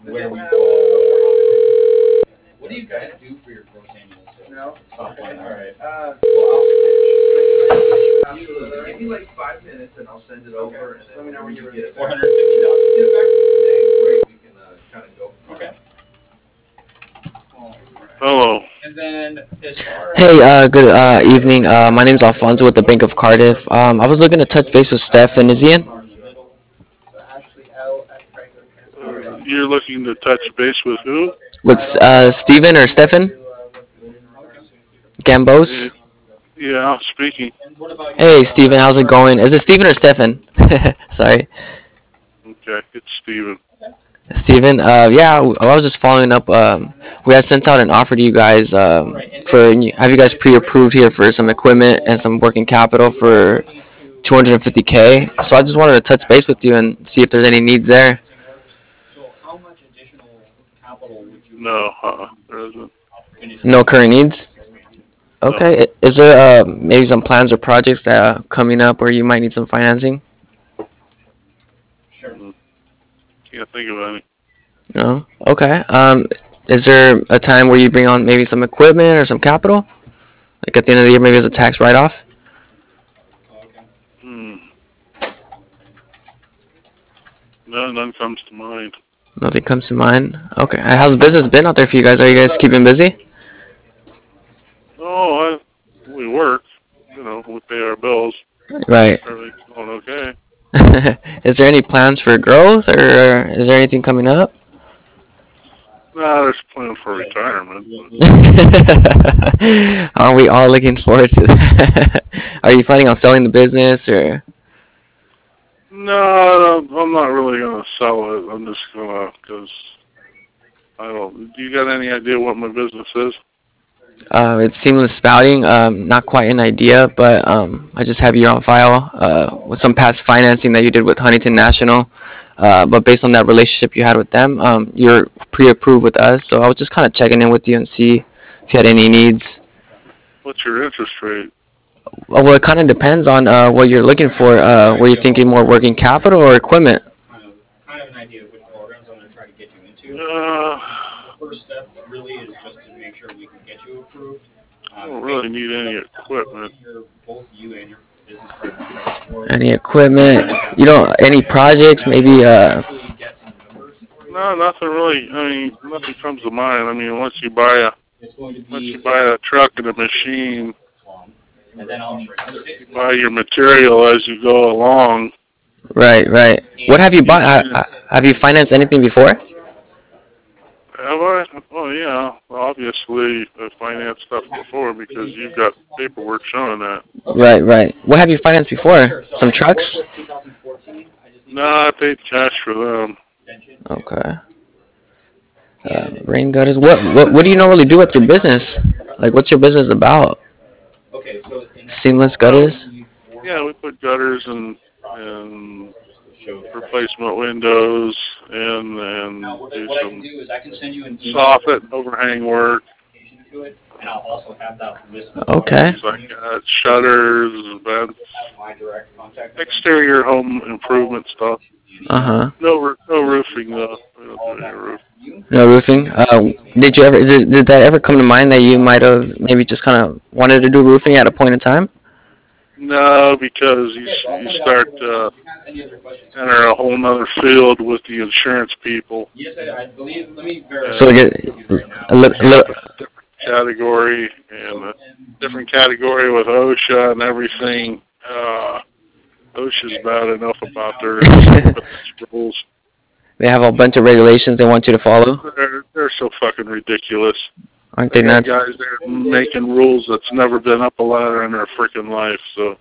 where we go. What do you guys do for your gross annual sales? No. Stop playing. All right. Well, absolutely. Give me like 5 minutes and I'll send it over. And then let me know when you get it. $450. Get it back to me today. Great. We can kind of go. Okay. Hello. And then as far as Hey, good evening. My name's Alfonso with the Bank of Cardiff. I was looking to touch base with Stefan. Is he in? You're looking to touch base with who? With Steven or Stefan? Gambos? Yeah, speaking. Hey, Steven, how's it going? Is it Steven or Stefan? Sorry. Okay, it's Steven. Steven, yeah, I was just following up. We had sent out an offer to you guys for have you guys pre-approved here for some equipment and some working capital for 250K. So I just wanted to touch base with you and see if there's any needs there. No, there isn't. No current needs? No. Okay. Is there maybe some plans or projects that are coming up where you might need some financing? Can't think of any. No. Okay. Is there a time where you bring on maybe some equipment or some capital? Like at the end of the year, maybe as a tax write-off? Hmm. No, none comes to mind. Nothing comes to mind. Okay. How's business been out there for you guys? Are you guys keeping busy? Oh, we work. We pay our bills. Right. Everything's going okay. Is there any plans for growth, or is there anything coming up? Nah, there's a plan for retirement. Are we all looking forward to that? Are you planning on selling the business, or? No, I'm not really gonna sell it. I'm just gonna, cause I don't. Do you got any idea what my business is? It's seamless spouting. Not quite an idea, but I just have you on file with some past financing that you did with Huntington National. But based on that relationship you had with them, you're pre-approved with us. So I was just kind of checking in with you and see if you had any needs. What's your interest rate? Well, it kind of depends on what you're looking for. Were you thinking more working capital or equipment? kind of an idea of which programs I'm going to try to get you into. Uh, The first step really is just to make sure we can get you approved. I don't really need any equipment. Both you and your business partner. Any equipment? You don't? Any projects? Maybe. No, nothing really. I mean, nothing comes to mind. I mean, once you buy a truck and a machine, you buy your material as you go along. Right, right. What have you bought? Have you financed anything before? Have I? Oh, yeah. Obviously, I financed stuff before because you've got paperwork showing that. Right, right. What have you financed before? Some trucks? No, I paid cash for them. Okay. Rain gutters. What do you normally do with your business? Like, what's your business about? Seamless gutters? Yeah, we put gutters and replacement windows and do some soffit overhang work. Okay. Things like that, shutters, vents, exterior home improvement stuff. Uh-huh. No roofing though. We don't do any roof. No roofing. Did that ever come to mind that you might have maybe just kind of wanted to do roofing at a point in time? No, because you start enter a whole other field with the insurance people. So get a little. Category and a different category with OSHA and everything. OSHA's bad enough about their rules. They have a bunch of regulations they want you to follow. They're so fucking ridiculous. Aren't they nuts? Guys, they're making rules that's never been up a ladder in their freaking life. So.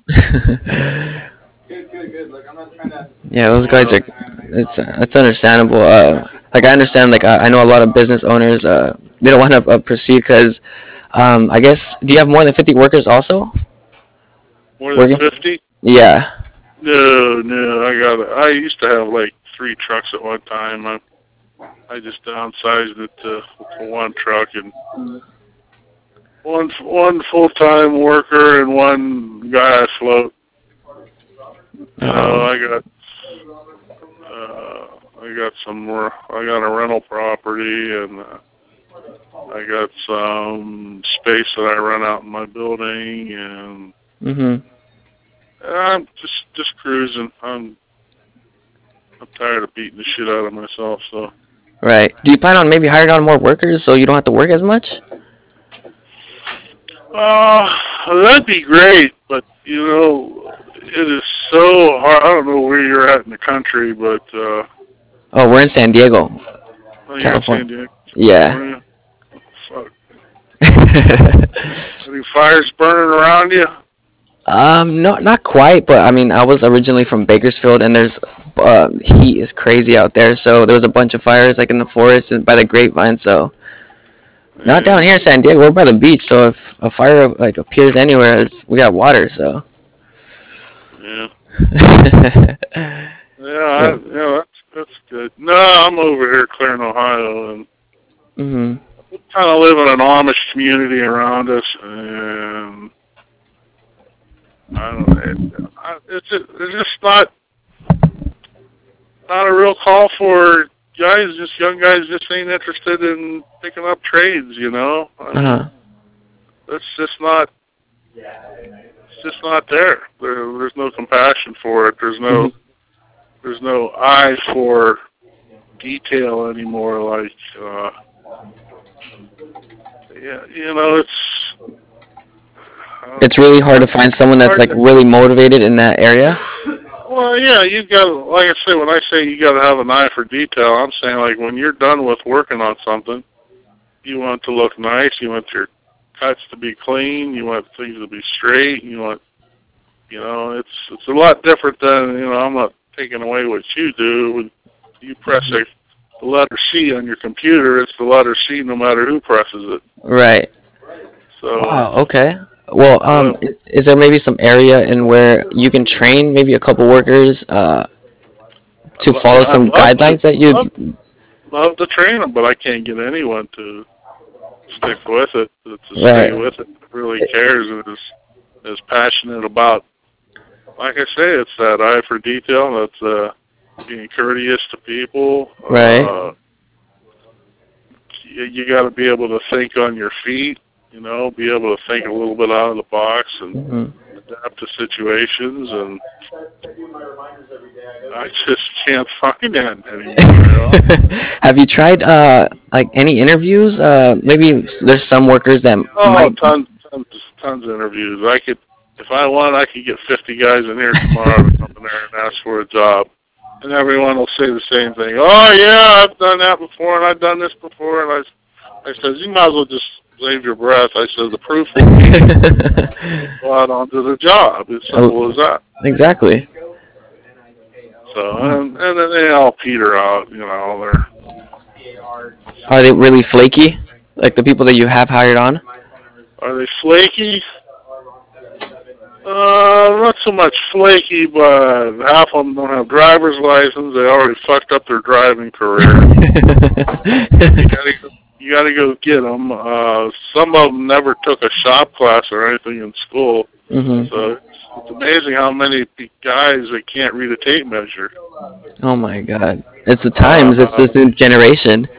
Good. Like I'm not trying to. Yeah, those guys are. It's understandable. Like I understand. Like I know a lot of business owners. They don't want to proceed because, I guess. Do you have more than 50 workers also? More than 50? Yeah. No. I used to have like 3 trucks at one time. I just downsized it to one truck and one full-time worker and one guy I float. I I got some more. I got a rental property, and I got some space that I rent out in my building, and I'm just cruising. I'm tired of beating the shit out of myself. So. Right. Do you plan on maybe hiring on more workers so you don't have to work as much? That'd be great, but you know, it is so hard. I don't know where you're at in the country, but Oh, we're in San Diego, you're in California. San Diego, Yeah. California. Fuck. Any fires burning around you? No, not quite, but I mean, I was originally from Bakersfield, and there's heat is crazy out there. So there was a bunch of fires like in the forest and by the grapevine. So not down here in San Diego. We're by the beach, so if a fire like appears anywhere, we got water. So. Yeah. Yeah, that's good. No, I'm over here, Clear, Ohio, and we kind of live in an Amish community around us, and I don't know. It's just not a real call for guys. Just young guys just ain't interested in picking up trades. You know. It's just not. It's just not there. There's no compassion for it. There's no eye for detail anymore. Like, yeah, you know, it's really hard to find someone that's like really motivated in that area. Well, yeah, you got, like I say, when I say you got to have an eye for detail, I'm saying like when you're done with working on something, you want it to look nice. You want your cuts to be clean. You want things to be straight. You want, you know, it's a lot different than, you know, I'm not taking away what you do. When you press the letter C on your computer, it's the letter C no matter who presses it. Right. So. Wow. Okay. Well, is there maybe some area in where you can train maybe a couple workers to follow some guidelines that you? Love to train them, but I can't get anyone to stick with it, to stay with it, really cares, and is passionate about. Like I say, it's that eye for detail. That's being courteous to people. Right. You got to be able to think on your feet. You know, be able to think a little bit out of the box and adapt to situations. And I just can't find that anymore. You know? Have you tried like any interviews? Maybe there's some workers that. Tons of interviews. I could, if I want, I could get 50 guys in here tomorrow to come in there and ask for a job, and everyone will say the same thing. Oh yeah, I've done that before, and I've done this before, and I says, you might as well just save your breath. I said, the proof will be go out onto the job. As simple as that. Exactly. So, and then they all peter out, you know. Are they really flaky? Like the people that you have hired on? Are they flaky? Not so much flaky, but half of them don't have driver's license. They already fucked up their driving career. You gotta go get them. Some of them never took a shop class or anything in school. So it's amazing how many guys that can't read a tape measure. Oh my God! It's the times. It's this new generation.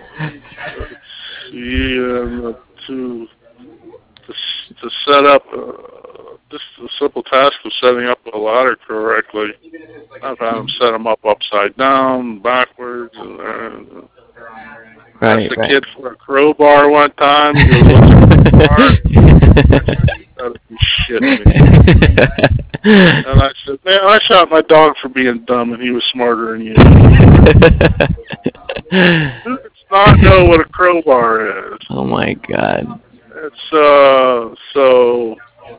To set up just the simple task of setting up a ladder correctly. I've had them set them up upside down, backwards, and asked a kid for a crowbar one time. He goes, "What's a crowbar?" Gotta be shitting me. And I said, "Man, I shot my dog for being dumb, and he was smarter than you." Who does not know what a crowbar is? Oh my God. It's so.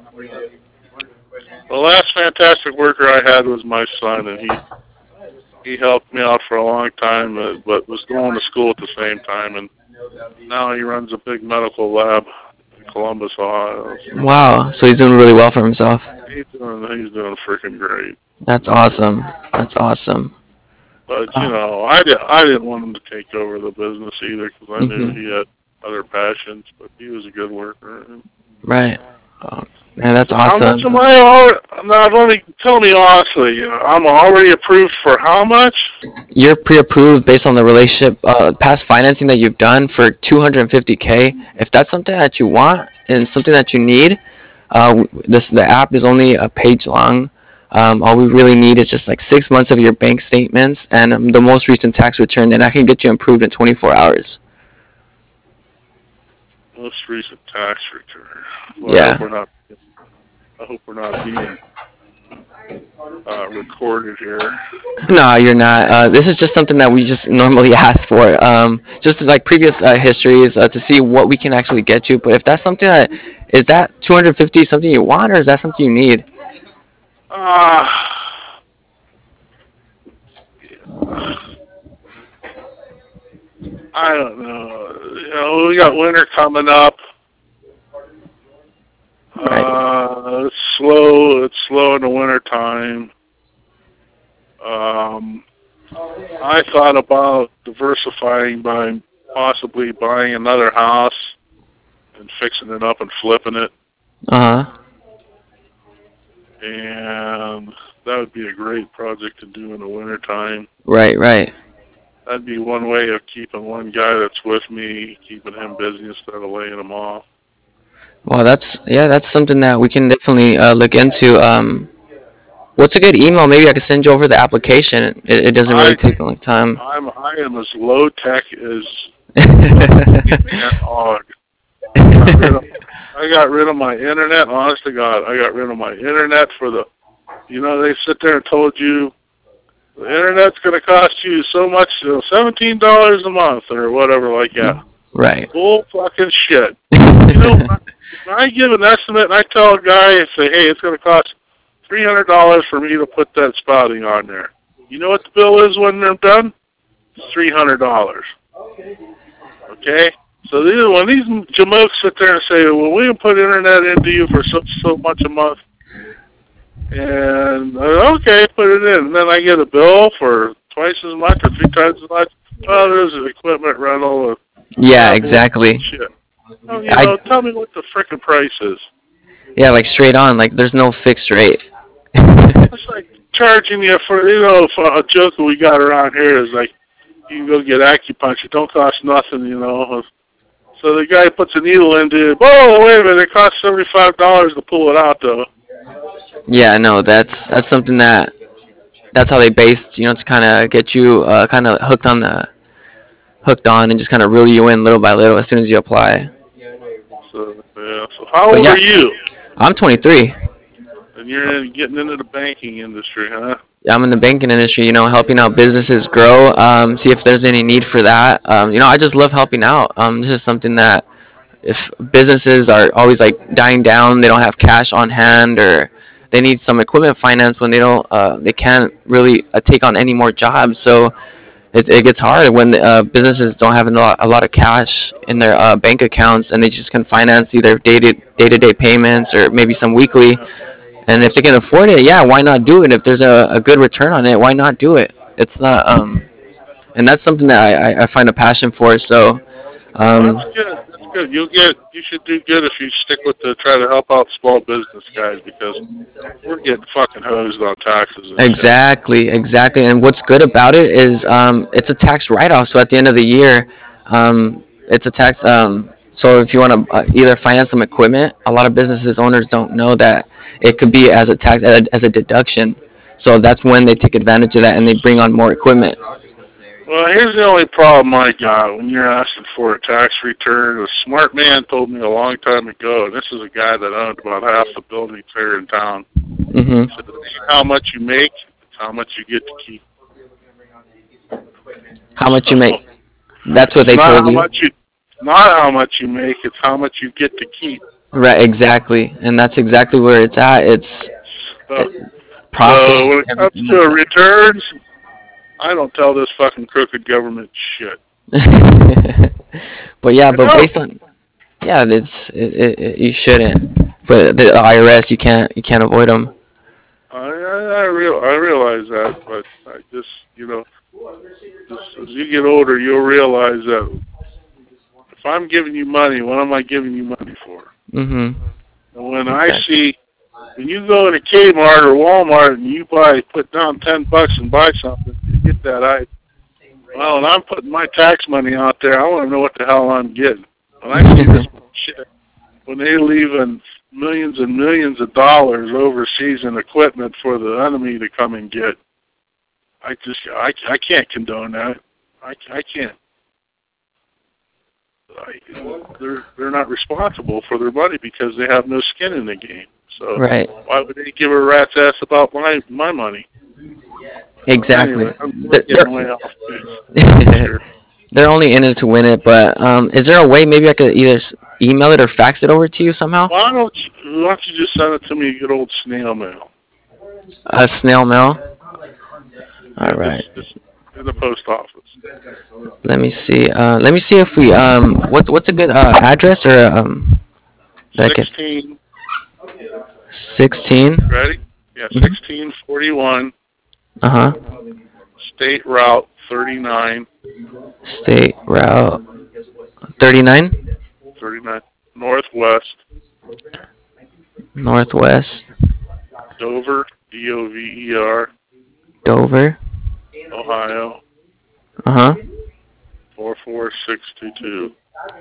The last fantastic worker I had was my son, and he helped me out for a long time, but was going to school at the same time, and now he runs a big medical lab in Columbus, Ohio. Wow, so he's doing really well for himself. He's doing freaking great. That's awesome. That's awesome. But you know, I didn't want him to take over the business either, because I knew he had other passions, but he was a good worker. Right. Oh. Man, that's How much am awesome. I already? Now, let me tell me honestly. I'm already approved for how much? You're pre-approved based on the relationship, past financing that you've done for 250K. If that's something that you want and something that you need, the app is only a page long. All we really need is just like 6 months of your bank statements and the most recent tax return, and I can get you approved in 24 hours. Most recent tax return. Well, I hope Yeah. we're not. I hope we're not being recorded here. No, you're not. This is just something that we just normally ask for, just like previous histories to see what we can actually get you. But if that's something that is that 250 something you want, or is that something you need? Uh, I don't know. We got winter coming up. Right. It's slow. It's slow in the winter time. I thought about diversifying by possibly buying another house and fixing it up and flipping it, Uh huh. and that would be a great project to do in the winter time. Right. Right. That'd be one way of keeping one guy that's with me, keeping him busy instead of laying him off. Well, that's something that we can definitely look into. What's a good email? Maybe I could send you over the application. It doesn't really I take a long time. I am as low tech as an og. I got rid of my internet. Honest to God, I got rid of my internet for the. They sit there and told you the internet's going to cost you so much, $17 a month or whatever like that. Right. Bull fucking shit. When I give an estimate and I tell a guy and say, hey, it's going to cost $300 for me to put that spouting on there. You know what the bill is when they're done? It's $300. Okay? So when these jamokes sit there and say, well, we can put internet into you for so much a month, and okay, put it in. And then I get a bill for twice as much or three times as much. Well, there's an equipment rental. Yeah, exactly. Shit. Tell me what the frickin' price is. Yeah, like straight on. Like there's no fixed rate. It's like charging you for, for a joke that we got around here is like, you can go get acupuncture. It don't cost nothing, So the guy puts a needle into it. Oh, wait a minute. It costs $75 to pull it out, though. Yeah, no, that's something that's how they based, to kind of get you kind of hooked on and just kind of reel you in little by little as soon as you apply. So, yeah. So how But old yeah, are you? I'm 23. And you're getting into the banking industry, huh? Yeah, I'm in the banking industry, helping out businesses grow, see if there's any need for that. I just love helping out. This is something that if businesses are always like dying down, they don't have cash on hand, or they need some equipment finance when they can't really take on any more jobs. So it gets hard when businesses don't have a lot of cash in their bank accounts, and they just can finance either day-to-day payments or maybe some weekly. And if they can afford it, yeah, why not do it? If there's a good return on it, why not do it? It's not, and that's something that I find a passion for. So, Well, um, that's good. That's good. You should do good if you stick with try to help out small business guys because we're getting fucking hosed on taxes and shit. exactly. And what's good about it is it's a tax write-off. So at the end of the year, it's a tax. So if you want to either finance some equipment, a lot of businesses owners don't know that it could be as a tax as a deduction. So that's when they take advantage of that and they bring on more equipment. Well, here's the only problem I got when you're asking for a tax return. A smart man told me a long time ago, and this is a guy that owned about half the buildings here in town. Hmm. He said, it ain't how much you make, it's how much you get to keep. How much you So, make? That's what it's they told you. not how much you make, it's how much you get to keep. Right, exactly. And that's exactly where it's at. It's So, profit, when it comes everything like to returns, I don't tell this fucking crooked government shit. that. But yeah, I but don't. based on yeah, you shouldn't. But the IRS, you can't avoid them. I realize that, but I just, just as you get older, you'll realize that if I'm giving you money, what am I giving you money for? Mhm. And when when you go to Kmart or Walmart and you put down $10 and buy something, you get that well, and I'm putting my tax money out there. I want to know what the hell I'm getting. When I see this shit, when they're leaving millions and millions of dollars overseas in equipment for the enemy to come and get, I can't condone that. I can't. They're not responsible for their money because they have no skin in the game. So why would they give a rat's ass about my money? Exactly. Anyway, they're only in it to win it. But is there a way maybe I could either email it or fax it over to you somehow? Why don't you just send it to me, good old snail mail? A snail mail? All right. Just in the post office. Let me see. Let me see if we what's a good address or 16. 16. Ready? Yeah, 1641. State Route 39. State Route 39. 39. Northwest. Dover. Dover. Dover. Ohio. 44622.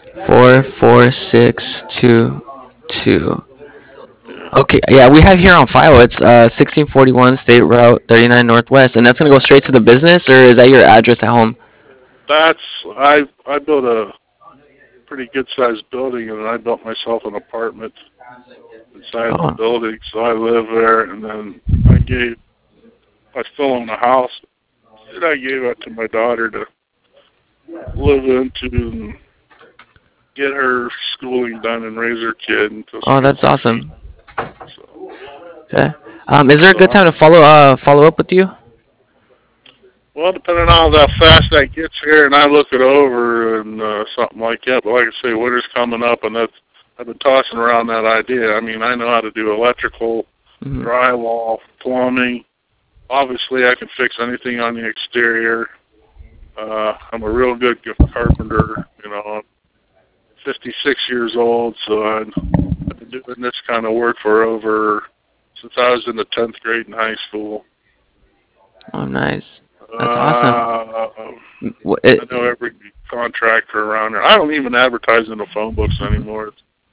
44622. Okay, yeah, we have here on file. It's 1641 State Route 39 Northwest, and that's gonna go straight to the business, or is that your address at home? I built a pretty good sized building, and I built myself an apartment inside the building, so I live there. And then I still own a house, and I gave it to my daughter to live into and get her schooling done and raise her kid. Oh, that's awesome. Okay. Is there a good time to follow up with you? Well, depending on how fast that gets here, and I look it over and something like that. But like I say, winter's coming up, and I've been tossing around that idea. I mean, I know how to do electrical, drywall, plumbing. Obviously, I can fix anything on the exterior. I'm a real good carpenter. I'm 56 years old, so I've been doing this kind of work since I was in the 10th grade in high school. Oh, nice. That's awesome. I know every contractor around here. I don't even advertise in the phone books anymore.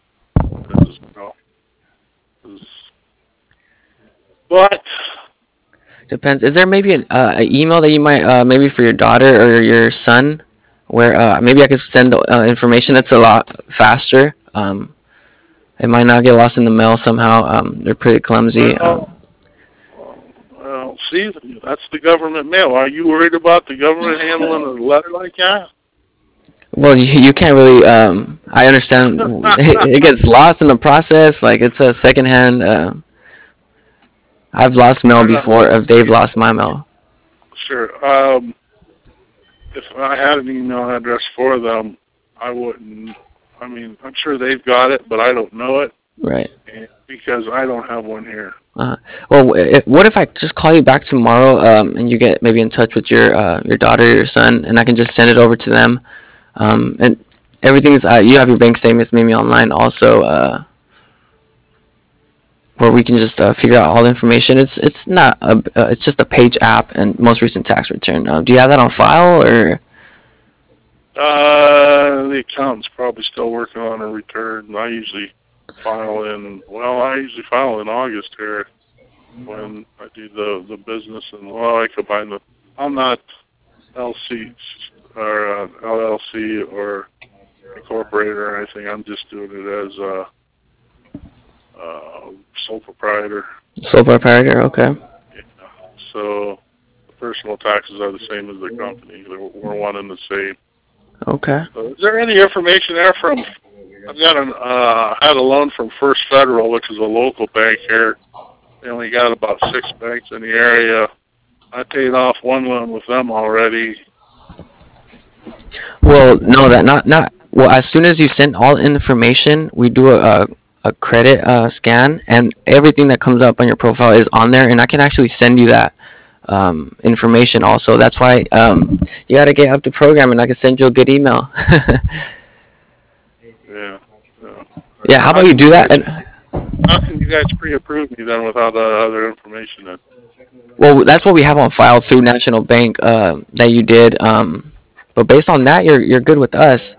But depends. Is there maybe an email that you might maybe for your daughter or your son, where maybe I could send the information? That's a lot faster. It might not get lost in the mail somehow. They're pretty clumsy. Well, see, that's the government mail. Are you worried about the government handling a letter like that? Well, you can't really. I understand it gets lost in the process. Like it's a secondhand. I've lost mail before. If they've lost my mail. Sure. If I had an email address for them, I wouldn't. I mean, I'm sure they've got it, but I don't know it. Right. Because I don't have one here. Well, what if I just call you back tomorrow, and you get maybe in touch with your daughter or your son, and I can just send it over to them, and everything's you have your bank statements maybe online also, where we can just figure out all the information. It's not it's just a page app and most recent tax return. Do you have that on file or? The accountant's probably still working on a return. I usually file in August here when I do the business, and I combine I'm not LC or LLC or incorporated or anything. I'm just doing it as a sole proprietor. Sole proprietor, okay. Yeah. So the personal taxes are the same as the company. We're one and the same. Okay. So is there any information there from? I've got had a loan from First Federal, which is a local bank here. They only got about 6 banks in the area. I paid off one loan with them already. Well, no, that not. Well, as soon as you send all information, we do a credit scan, and everything that comes up on your profile is on there, and I can actually send you that information also. That's why you got to get up to program, and I can send you a good email. Yeah. Yeah, how about you do that? And How can you guys pre-approve me then without other information then? Well, that's what we have on file through National Bank that you did. But based on that, you're good with us.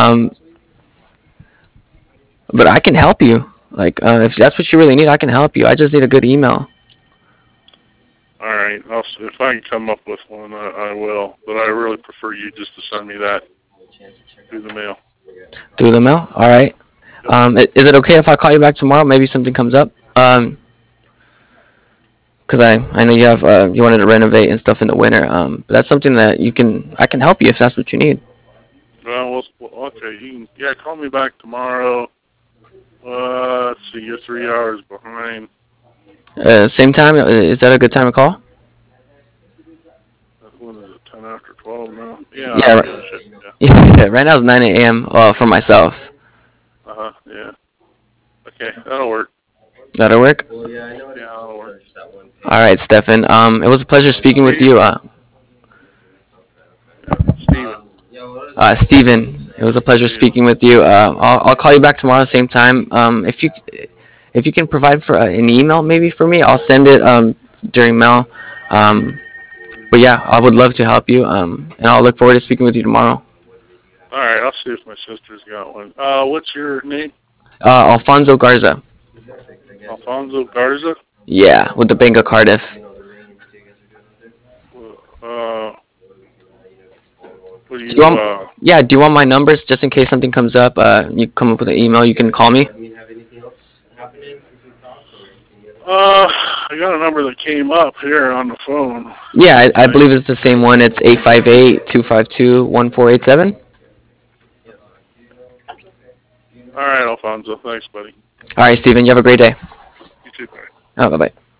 But I can help you. Like, if that's what you really need, I can help you. I just need a good email. All right, if I can come up with one, I will. But I really prefer you just to send me that through the mail. Through the mail? All right. Is it okay if I call you back tomorrow? Maybe something comes up. Because I know you have you wanted to renovate and stuff in the winter. But that's something that I can help you if that's what you need. Well, okay. Call me back tomorrow. Let's see, you're 3 hours behind. Same time? Is that a good time to call? What is it, 10 after 12 now? Yeah. Yeah. Yeah. Right now it's 9 a.m. For myself. Yeah. Okay, that'll work. That'll work? Yeah, that'll work. All right, Stefan. It was a pleasure speaking with you. Steven. Steven. It was a pleasure speaking with you. I'll call you back tomorrow same time. If you can provide for an email maybe for me, I'll send it during mail. But yeah, I would love to help you. And I'll look forward to speaking with you tomorrow. All right, I'll see if my sister's got one. What's your name? Alfonso Garza. Alfonso Garza? Yeah, with the Bank of Cardiff. Do you want my numbers just in case something comes up? You come up with an email, you can call me. I got a number that came up here on the phone. Yeah, I believe it's the same one. It's 858-252-1487. All right, Alfonso. Thanks, buddy. All right, Steven. You have a great day. You too, buddy. Oh, bye-bye.